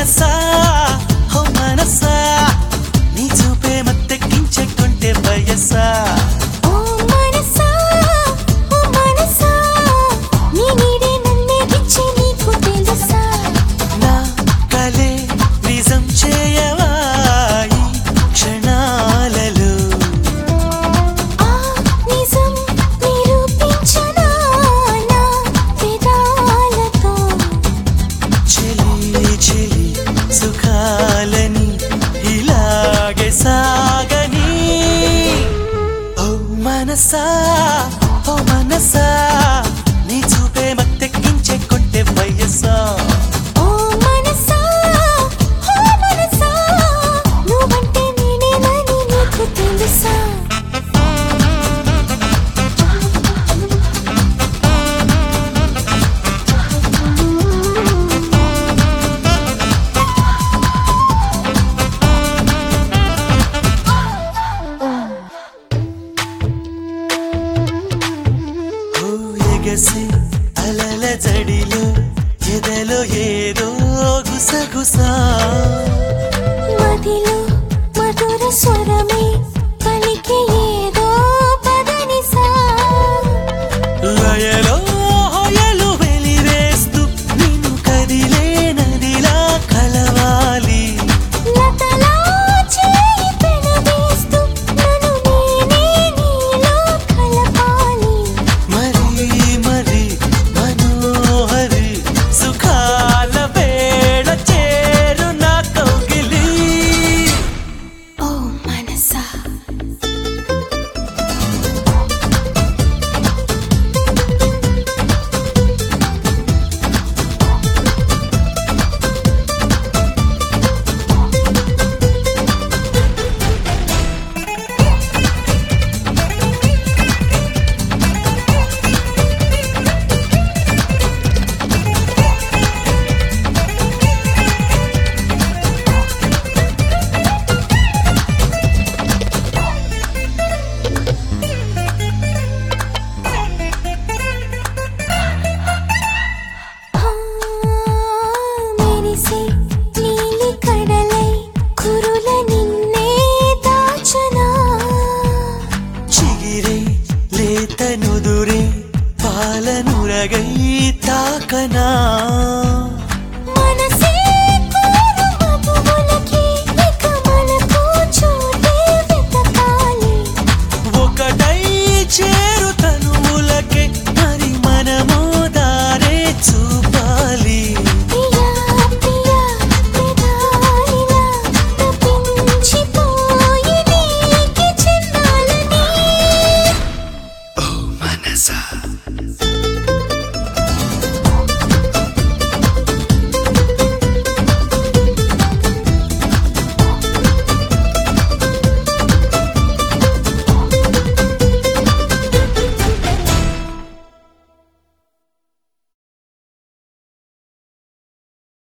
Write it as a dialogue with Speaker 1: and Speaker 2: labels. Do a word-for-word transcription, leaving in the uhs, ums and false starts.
Speaker 1: మనసా ఓ మనసా నీ చూపే మత్తెక్కించకుంటే వయసా
Speaker 2: ఓ మనసా ఓ మనసా నీ నీడే నన్నే గిచ్చి నీకు తెలుసా
Speaker 1: నా కలే నిజం చేయవా ఈ క్షణాలలో
Speaker 2: ఆ నిజం నిరూపించనా నా పెదాలతో
Speaker 1: చెలి చెలి సుఖాలని ఇలాగే సాగని ఓ మనసా ఓ మనసా నీ చూపే మత్తెక్కించే కొంటే వయసా
Speaker 2: ఓ మనసా ఓ మనసా నువ్వంటే నేనేనని నీకు తెలుసా
Speaker 1: ఓ ఎగసి అలల జడిలో ఎదలో ఏదో గుసగుసా
Speaker 2: మదిలో మధుర స్వరమే